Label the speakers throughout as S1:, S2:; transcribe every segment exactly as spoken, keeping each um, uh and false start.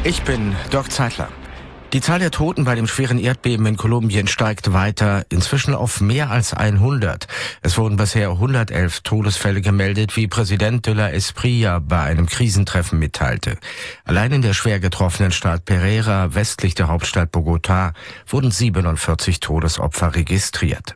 S1: Ich bin Dirk Zeitler. Die Zahl der Toten bei dem schweren Erdbeben in Kolumbien steigt weiter, inzwischen auf mehr als hundert. Es wurden bisher hundertelf Todesfälle gemeldet, wie Präsident de la Espriella bei einem Krisentreffen mitteilte. Allein in der schwer getroffenen Stadt Pereira, westlich der Hauptstadt Bogotá, wurden siebenundvierzig Todesopfer registriert.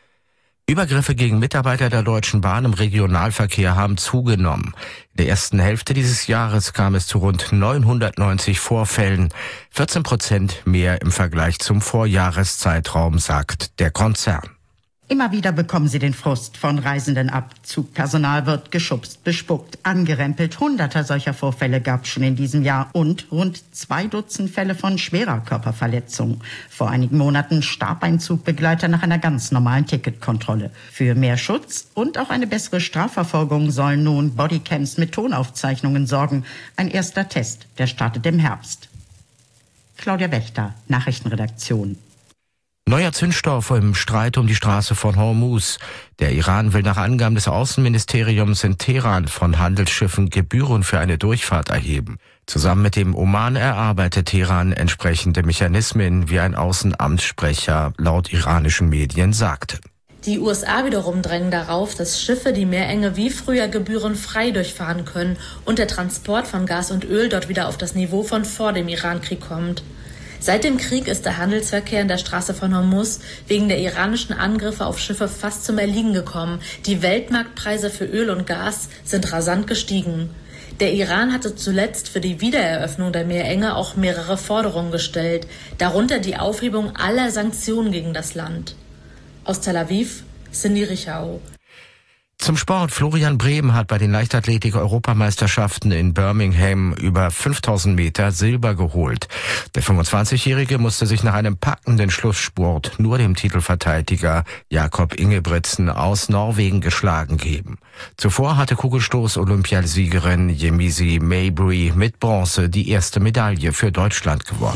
S1: Übergriffe gegen Mitarbeiter der Deutschen Bahn im Regionalverkehr haben zugenommen. In der ersten Hälfte dieses Jahres kam es zu rund neunhundertneunzig Vorfällen, vierzehn Prozent mehr im Vergleich zum Vorjahreszeitraum, sagt der Konzern.
S2: Immer wieder bekommen sie den Frust von Reisenden ab. Zugpersonal wird geschubst, bespuckt, angerempelt. Hunderter solcher Vorfälle gab es schon in diesem Jahr und rund zwei Dutzend Fälle von schwerer Körperverletzung. Vor einigen Monaten starb ein Zugbegleiter nach einer ganz normalen Ticketkontrolle. Für mehr Schutz und auch eine bessere Strafverfolgung sollen nun Bodycams mit Tonaufzeichnungen sorgen. Ein erster Test, der startet im Herbst. Claudia Wächter, Nachrichtenredaktion.
S1: Neuer Zündstoff im Streit um die Straße von Hormuz. Der Iran will nach Angaben des Außenministeriums in Teheran von Handelsschiffen Gebühren für eine Durchfahrt erheben. Zusammen mit dem Oman erarbeitet Teheran entsprechende Mechanismen, wie ein Außenamtssprecher laut iranischen Medien sagte.
S3: Die U S A wiederum drängen darauf, dass Schiffe die Meerenge wie früher gebührenfrei durchfahren können und der Transport von Gas und Öl dort wieder auf das Niveau von vor dem Irankrieg kommt. Seit dem Krieg ist der Handelsverkehr in der Straße von Hormuz wegen der iranischen Angriffe auf Schiffe fast zum Erliegen gekommen. Die Weltmarktpreise für Öl und Gas sind rasant gestiegen. Der Iran hatte zuletzt für die Wiedereröffnung der Meerenge auch mehrere Forderungen gestellt, darunter die Aufhebung aller Sanktionen gegen das Land. Aus Tel Aviv, Cindy Richau.
S1: Zum Sport. Florian Brehm hat bei den Leichtathletik-Europameisterschaften in Birmingham über fünftausend Meter Silber geholt. Der fünfundzwanzigjährige musste sich nach einem packenden Schlussspurt nur dem Titelverteidiger Jakob Ingebrigtsen aus Norwegen geschlagen geben. Zuvor hatte Kugelstoß-Olympiasiegerin Yemisi Mabry mit Bronze die erste Medaille für Deutschland gewonnen.